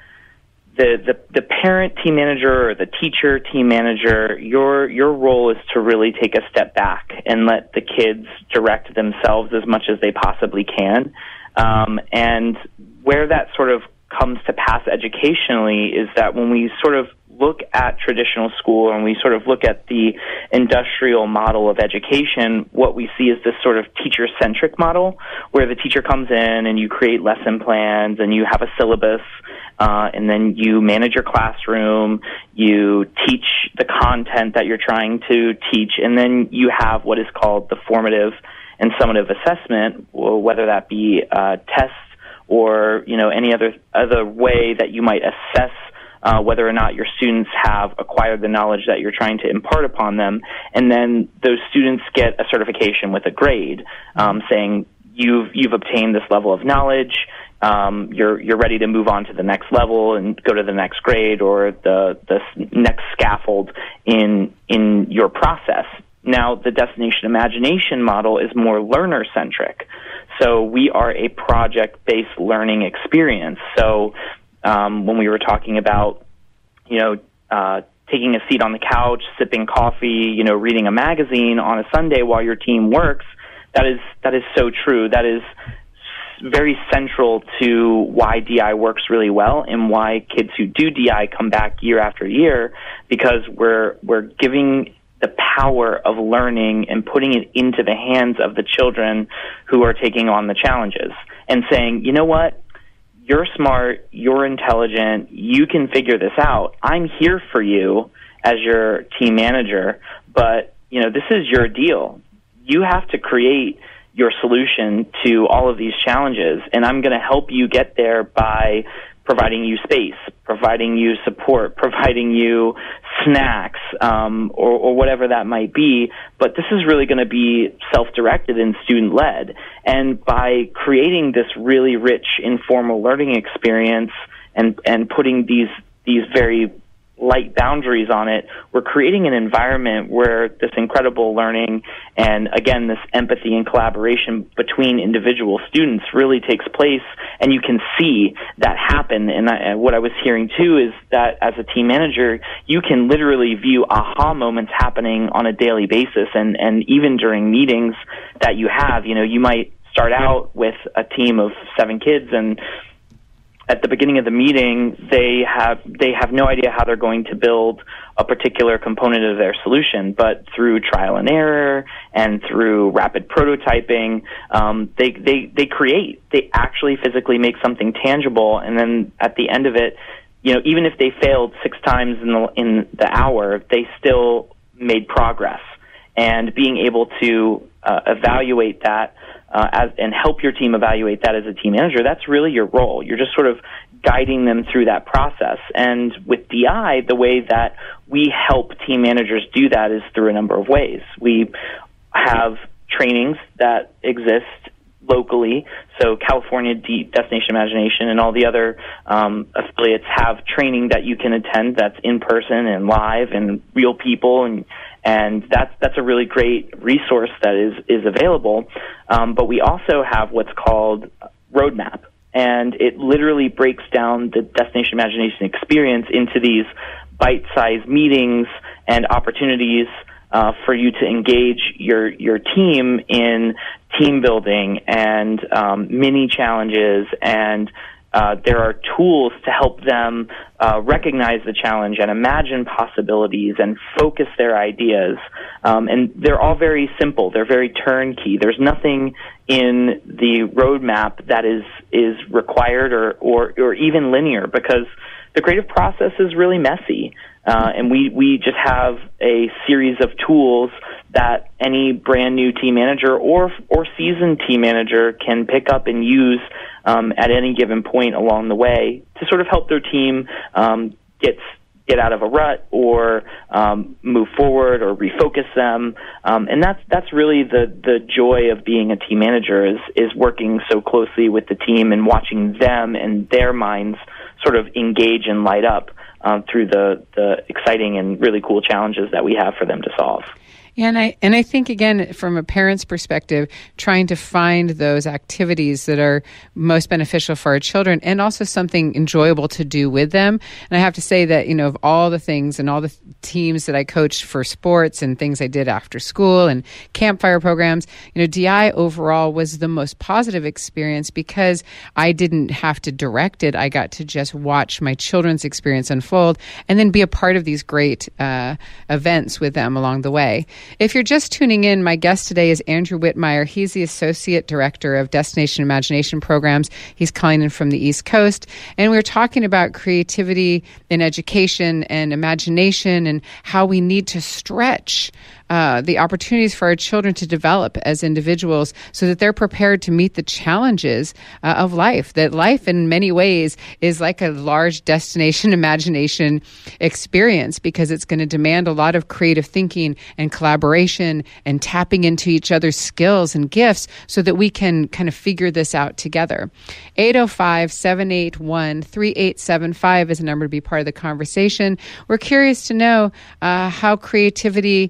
the, the the parent team manager or the teacher team manager, your your role is to really take a step back and let the kids direct themselves as much as they possibly can. Um, and where that sort of comes to pass educationally is that when we sort of look at traditional school and we sort of look at the industrial model of education, what we see is this sort of teacher-centric model where the teacher comes in and you create lesson plans and you have a syllabus uh, and then you manage your classroom, you teach the content that you're trying to teach, and then you have what is called the formative and summative assessment, whether that be uh, tests or you know any other other way that you might assess uh, whether or not your students have acquired the knowledge that you're trying to impart upon them, and then those students get a certification with a grade um, saying you've you've obtained this level of knowledge. Um, you're you're ready to move on to the next level and go to the next grade or the the next scaffold in in your process. Now, the Destination Imagination model is more learner-centric. So we are a project-based learning experience. So um, when we were talking about, you know, uh, taking a seat on the couch, sipping coffee, you know, reading a magazine on a Sunday while your team works, that is that is so true. That is very central to why D I works really well and why kids who do D I come back year after year, because we're we're giving the power of learning and putting it into the hands of the children who are taking on the challenges and saying, you know what, you're smart, you're intelligent, you can figure this out. I'm here for you as your team manager, but, you know, this is your deal. You have to create your solution to all of these challenges, and I'm going to help you get there by providing you space, providing you support, providing you snacks, um, or, or whatever that might be. But this is really going to be self-directed and student-led. And by creating this really rich informal learning experience and, and putting these these very light boundaries on it, we're creating an environment where this incredible learning and, again, this empathy and collaboration between individual students really takes place, and you can see that happen. And I, what I was hearing, too, is that as a team manager, you can literally view aha moments happening on a daily basis, and, and even during meetings that you have, you know, you might start out with a team of seven kids, and at the beginning of the meeting, they have they have no idea how they're going to build a particular component of their solution. But through trial and error and through rapid prototyping, um, they, they, they create. They actually physically make something tangible. And then at the end of it, you know, even if they failed six times in the, in the hour, they still made progress. And being able to uh, evaluate that Uh, as, and help your team evaluate that as a team manager, that's really your role. You're just sort of guiding them through that process. And with D I, the way that we help team managers do that is through a number of ways. We have trainings that exist locally. So California D- Destination Imagination and all the other um, affiliates have training that you can attend that's in person and live and real people, and and that's that's a really great resource that is is available. Um, but we also have what's called Roadmap, and it literally breaks down the Destination Imagination experience into these bite-sized meetings and opportunities uh, for you to engage your your team in team building and um, mini challenges, and uh, there are tools to help them uh, recognize the challenge and imagine possibilities and focus their ideas. Um, and they're all very simple. They're very turnkey. There's nothing in the roadmap that is is required or, or, or even linear, because the creative process is really messy. Uh, and we, we just have a series of tools that any brand new team manager or or seasoned team manager can pick up and use um, at any given point along the way to sort of help their team um, get get out of a rut or um, move forward or refocus them. Um, and that's that's really the, the joy of being a team manager is is working so closely with the team and watching them and their minds sort of engage and light up Um, through the, the exciting and really cool challenges that we have for them to solve. And I and I think, again, from a parent's perspective, trying to find those activities that are most beneficial for our children and also something enjoyable to do with them. And I have to say that, you know, of all the things and all the teams that I coached for sports and things I did after school and campfire programs, you know, D I overall was the most positive experience because I didn't have to direct it. I got to just watch my children's experience unfold and then be a part of these great uh, events with them along the way. If you're just tuning in, my guest today is Andrew Whitmire. He's the Associate Director of Destination Imagination Programs. He's calling in from the East Coast. And we were talking about creativity in education and imagination and how we need to stretch Uh, the opportunities for our children to develop as individuals so that they're prepared to meet the challenges uh, of life. That life in many ways is like a large destination imagination experience because it's going to demand a lot of creative thinking and collaboration and tapping into each other's skills and gifts so that we can kind of figure this out together. eight oh five, seven eight one, three eight seven five is a number to be part of the conversation. We're curious to know uh, how creativity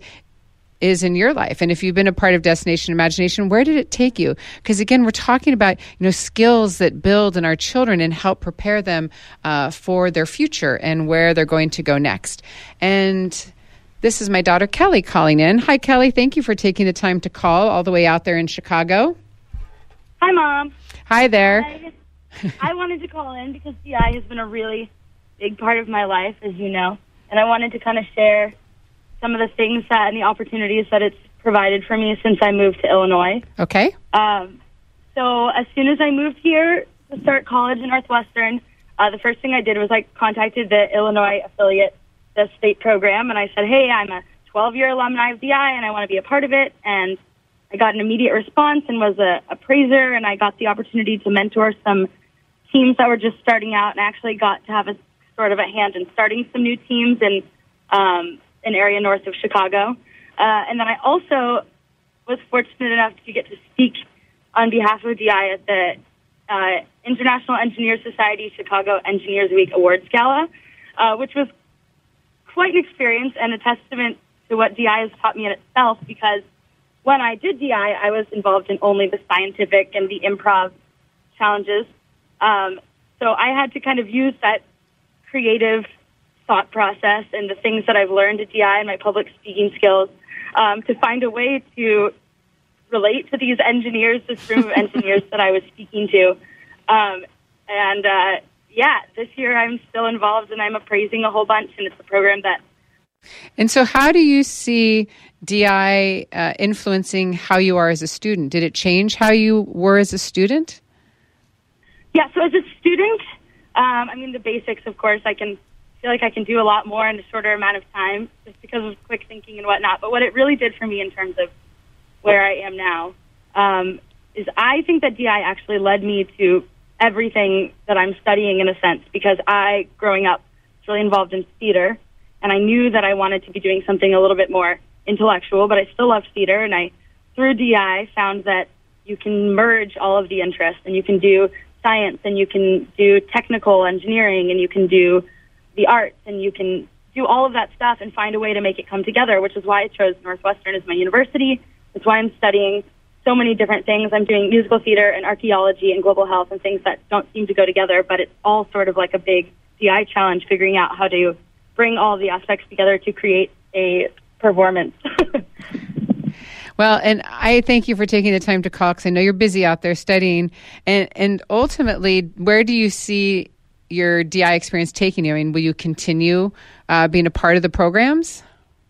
is in your life. And if you've been a part of Destination Imagination, where did it take you? Because again, we're talking about, you know, skills that build in our children and help prepare them uh, for their future and where they're going to go next. And this is my daughter, Kelly, calling in. Hi, Kelly. Thank you for taking the time to call all the way out there in Chicago. Hi, Mom. Hi there. Hi. I wanted to call in because D I has been a really big part of my life, as you know, and I wanted to kind of share some of the things that and the opportunities that it's provided for me since I moved to Illinois. Okay. Um, so as soon as I moved here to start college in Northwestern, uh, the first thing I did was I contacted the Illinois affiliate, the state program, and I said, hey, I'm a twelve-year alumni of D I, and I want to be a part of it. And I got an immediate response and was a, a praiser, and I got the opportunity to mentor some teams that were just starting out, and actually got to have a sort of a hand in starting some new teams in um, an area north of Chicago. Uh, and then I also was fortunate enough to get to speak on behalf of D I at the uh, International Engineer Society Chicago Engineers Week Awards Gala, uh, which was quite an experience and a testament to what D I has taught me in itself, because when I did D I, I was involved in only the scientific and the improv challenges. Um, so I had to kind of use that creative thought process and the things that I've learned at D I and my public speaking skills um, to find a way to relate to these engineers, this room of engineers that I was speaking to. Um, and, uh, yeah, this year I'm still involved and I'm appraising a whole bunch, and it's a program that... And so how do you see D I uh, influencing how you are as a student? Did it change how you were as a student? Yeah, so as a student, um, I mean, the basics, of course, I can feel like I can do a lot more in a shorter amount of time just because of quick thinking and whatnot. But what it really did for me in terms of where I am now um, is I think that D I actually led me to everything that I'm studying in a sense, because I, growing up, was really involved in theater, and I knew that I wanted to be doing something a little bit more intellectual, but I still loved theater, and I, through D I, found that you can merge all of the interests, and you can do science, and you can do technical engineering, and you can do the arts, and you can do all of that stuff and find a way to make it come together, which is why I chose Northwestern as my university. It's why I'm studying so many different things. I'm doing musical theater and archaeology and global health and things that don't seem to go together, but it's all sort of like a big D I challenge, figuring out how to bring all the aspects together to create a performance. Well, and I thank you for taking the time to call, because I know you're busy out there studying. And and ultimately, where do you see your D I experience taking you? I mean, will you continue uh, being a part of the programs?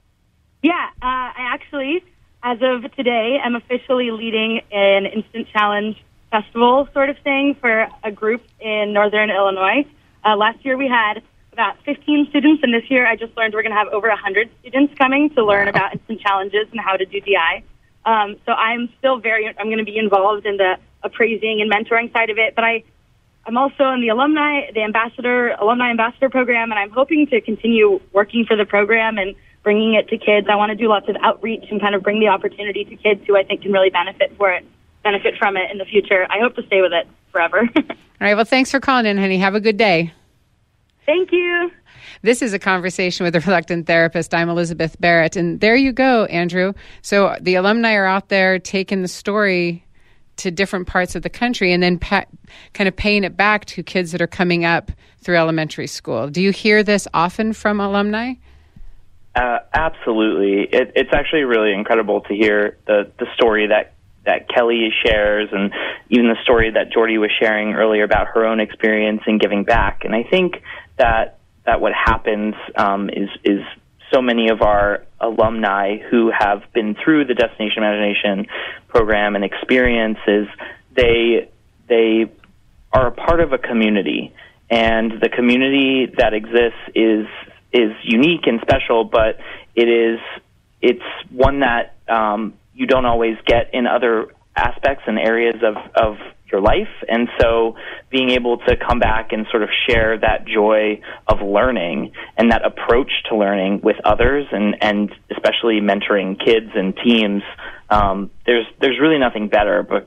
Yeah, uh, I actually, as of today, am officially leading an instant challenge festival sort of thing for a group in Northern Illinois. Uh, last year we had about fifteen students, and this year I just learned we're going to have over one hundred students coming to learn about instant challenges and how to do D I. Um, so I'm still very, I'm going to be involved in the appraising and mentoring side of it, but I, I'm also in the alumni, the ambassador, alumni ambassador program, and I'm hoping to continue working for the program and bringing it to kids. I want to do lots of outreach and kind of bring the opportunity to kids who I think can really benefit for it, benefit from it in the future. I hope to stay with it forever. All right. Well, thanks for calling in, honey. Have a good day. Thank you. This is a conversation with a reluctant therapist. I'm Elizabeth Barrett. And there you go, Andrew. So the alumni are out there taking the story to different parts of the country and then pa- kind of paying it back to kids that are coming up through elementary school. Do you hear this often from alumni? Uh, absolutely. It, it's actually really incredible to hear the, the story that, that Kelly shares, and even the story that Jordy was sharing earlier about her own experience in giving back. And I think that that what happens um, is is so many of our alumni who have been through the Destination Imagination program and experiences, they they are a part of a community, and the community that exists is is unique and special, but it is it's one that um, you don't always get in other aspects and areas of, of your life. And so being able to come back and sort of share that joy of learning and that approach to learning with others, and, and especially mentoring kids and teams, um, there's there's really nothing better but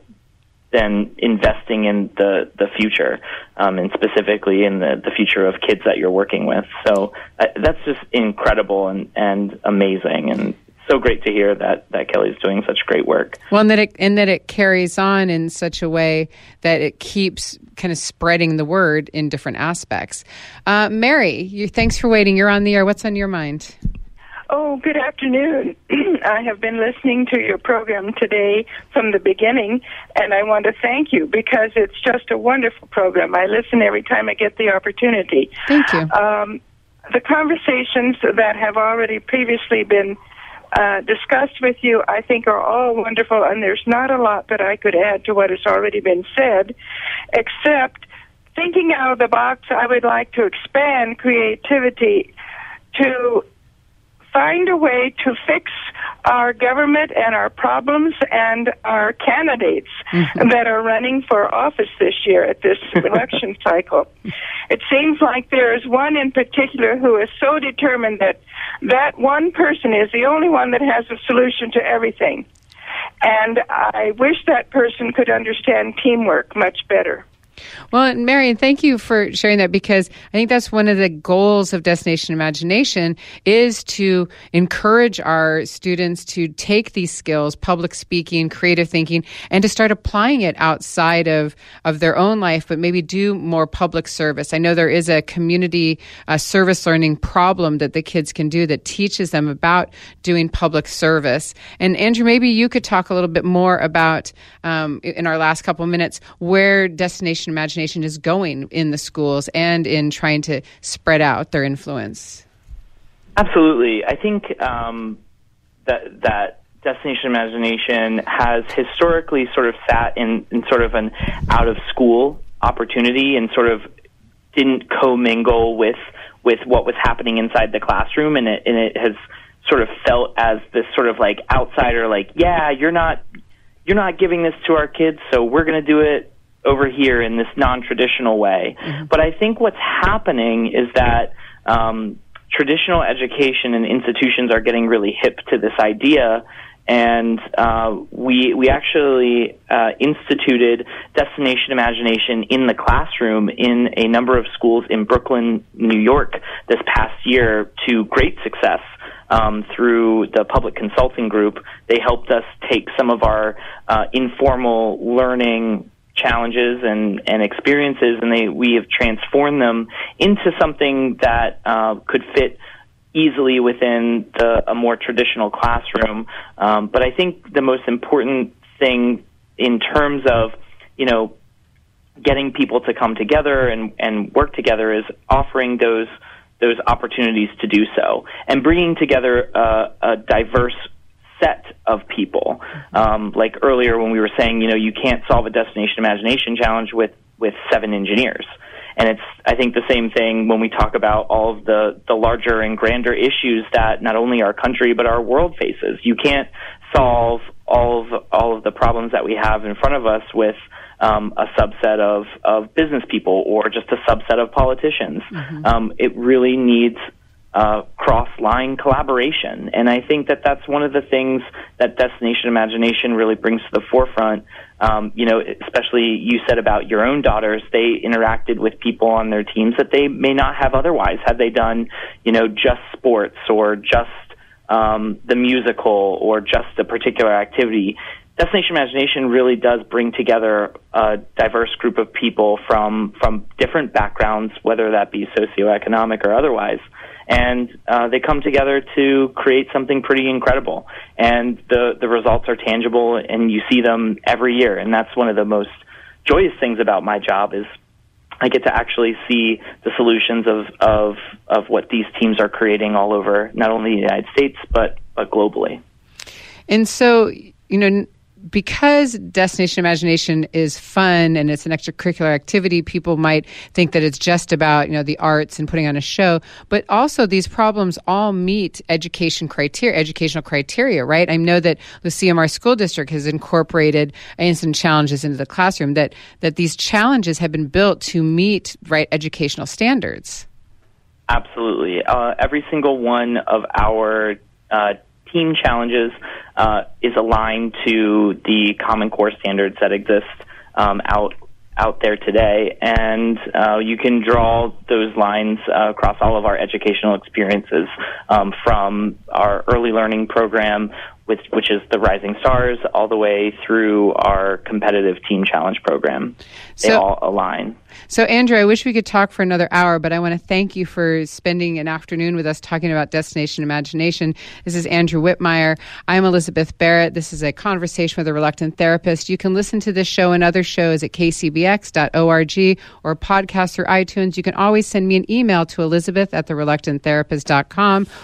than investing in the, the future, um, and specifically in the, the future of kids that you're working with. So uh, that's just incredible and, and amazing, and so great to hear that, that Kelly's doing such great work. Well, and that it and that it carries on in such a way that it keeps kind of spreading the word in different aspects. Uh, Mary, you, thanks for waiting. You're on the air. What's on your mind? Oh, good afternoon. I have been listening to your program today from the beginning, and I want to thank you because it's just a wonderful program. I listen every time I get the opportunity. Thank you. Um, the conversations that have already previously been Uh, discussed with you, I think, are all wonderful, and there's not a lot that I could add to what has already been said, except thinking out of the box, I would like to expand creativity to find a way to fix our government and our problems and our candidates mm-hmm. that are running for office this year at this election cycle. It seems like there is one in particular who is so determined that that one person is the only one that has a solution to everything. And I wish that person could understand teamwork much better. Well, Marion, thank you for sharing that, because I think that's one of the goals of Destination Imagination is to encourage our students to take these skills, public speaking, creative thinking, and to start applying it outside of, of their own life, but maybe do more public service. I know there is a community uh, service learning problem that the kids can do that teaches them about doing public service. And Andrew, maybe you could talk a little bit more about, um, in our last couple of minutes, where Destination Imagination is going in the schools and in trying to spread out their influence. Absolutely. I think um, that that Destination Imagination has historically sort of sat in, in sort of an out-of-school opportunity and sort of didn't commingle with with what was happening inside the classroom, and it, and it has sort of felt as this sort of like outsider, like, yeah, you're not you're not giving this to our kids, so we're going to do it over here in this non-traditional way. Mm-hmm. But I think what's happening is that um, traditional education and institutions are getting really hip to this idea, and uh, we we actually uh, instituted Destination Imagination in the classroom in a number of schools in Brooklyn, New York this past year to great success. Um, through the Public Consulting Group, they helped us take some of our uh, informal learning challenges and, and experiences, and they we have transformed them into something that uh, could fit easily within the, a more traditional classroom. Um, but I think the most important thing in terms of, you know, getting people to come together and, and work together is offering those those opportunities to do so and bringing together uh, a diverse set of people. Um, like earlier when we were saying, you know, you can't solve a Destination Imagination challenge with, with seven engineers. And it's, I think, the same thing when we talk about all of the, the larger and grander issues that not only our country but our world faces. You can't solve all of, all of the problems that we have in front of us with um, a subset of, of business people or just a subset of politicians. Mm-hmm. Um, it really needs Uh, cross-line collaboration. And I think that that's one of the things that Destination Imagination really brings to the forefront. Um, you know, especially you said about your own daughters, they interacted with people on their teams that they may not have otherwise had they done, you know, just sports or just um, the musical or just a particular activity. Destination Imagination really does bring together a diverse group of people from, from different backgrounds, whether that be socioeconomic or otherwise. And uh, they come together to create something pretty incredible. And the, the results are tangible, and you see them every year. And that's one of the most joyous things about my job is I get to actually see the solutions of, of, of what these teams are creating all over, not only the United States, but, but globally. And so, you know, because Destination Imagination is fun and it's an extracurricular activity, people might think that it's just about, you know, the arts and putting on a show. But also these problems all meet education criteria, educational criteria, right? I know that Lucia Mar School District has incorporated instant challenges into the classroom, that, that these challenges have been built to meet, right, educational standards. Absolutely. Uh, every single one of our uh team challenges uh, is aligned to the Common Core standards that exist um, out out there today, and uh, you can draw those lines uh, across all of our educational experiences, um, from our early learning program, which, which is the Rising Stars, all the way through our competitive team challenge program. They so, all align. So, Andrew, I wish we could talk for another hour, but I want to thank you for spending an afternoon with us talking about Destination Imagination. This is Andrew Whitmire. I'm Elizabeth Barrett. This is a conversation with a reluctant therapist. You can listen to this show and other shows at k c b x dot org or podcast through iTunes. You can always send me an email to elizabeth at the reluctant therapist dot com,